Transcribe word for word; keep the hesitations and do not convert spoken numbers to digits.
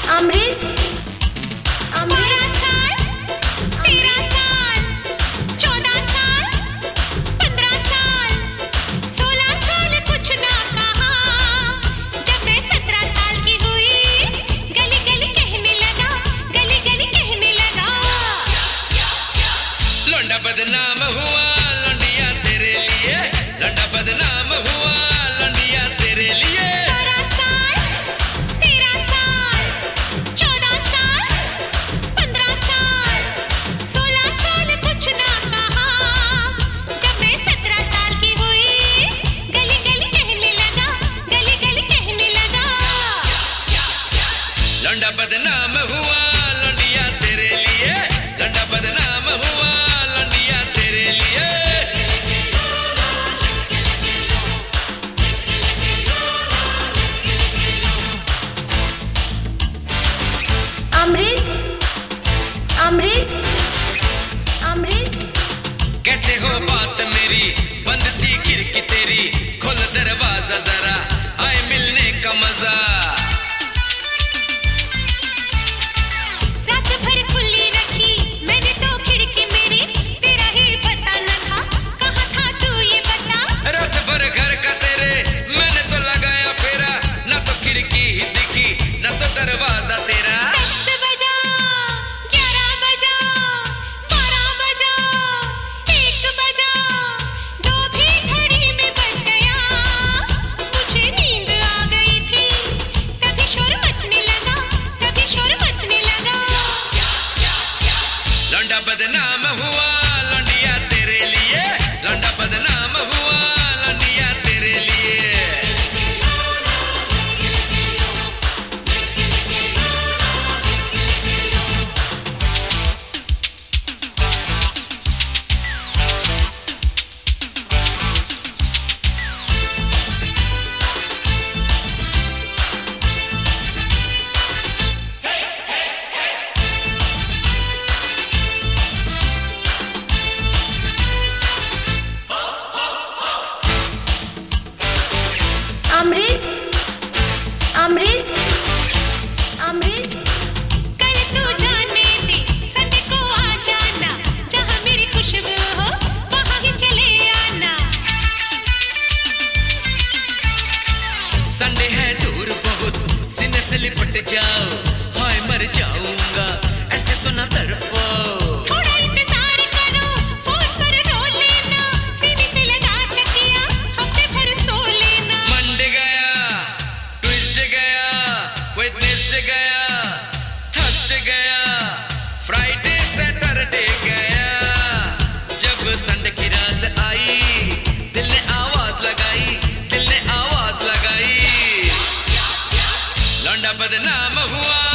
अमरीश अमरीश साल तेरह साल चौदह साल पंद्रह साल सोलह साल कुछ ना कहा। जब मैं सत्रह साल की हुई गली गली कहने लगा, गली गली कहने लगा। लौंडा बदनाम हुआ लौंडिया तेरे लिए, लौंडा बदनाम हुआ लौंडिया तेरे लिए। बारह साल तेरह साल चौदह साल पंद्रह साल सोलह साल कुछ ना कहा। जब मैं सत्रह साल की हुई गली गली कहने लगा, गली गली कहने लगा। लौंडा बदनाम हुआ लौंडिया तेरे लिए, लौंडा बदनाम हुआ लौंडिया तेरे लिए। अमरीश अमरीश अमरीश कैसे हो बात मेरी, बंद थी खिड़की तेरी, खोल दरवाजा जरा आए मिलने का मजा। रात भर खुली रखी मैंने तो खिड़की मेरी, तेरा ही पता न था, कहाँ था तू ये बता। रात भर घर का तेरे मैंने तो लगाया फेरा, ना तो खिड़की ही दिखी ना तो दरवाजा तेरा। दस बजा ग्यारह बजा बारह बजा एक बजा दो भी घड़ी में बज गया। मुझे नींद आ गई थी तभी शोर मचने लगा, तभी शोर मचने लगा। लौंडा बदनाम हुआ लौंडिया तेरे लिए, लौंडा बदनाम हुआ लौंडिया तेरे लिए। अमरीश अमरीश अमरीश कल तू जाने दे संडे को आ जाना, जहाँ मेरी खुशबू हो वहाँ ही चले आना। संडे है दूर बहुत सीने से लिपट जाओ, हाय मर जाऊंगा ऐसे तो ना तड़पो। थोड़ा इंतजार करो फोन पर रो लेना, सीने से लगा तकिया हफ्ते भर सो लेना। मंडे गया ट्यूसडे गया वेडनेसडे गया थर्सडे गया फ्राइडे सैटरडे गया। जब संडे की रात आई दिल ने आवाज लगाई, दिल ने आवाज लगाई। लौंडा बदनाम हुआ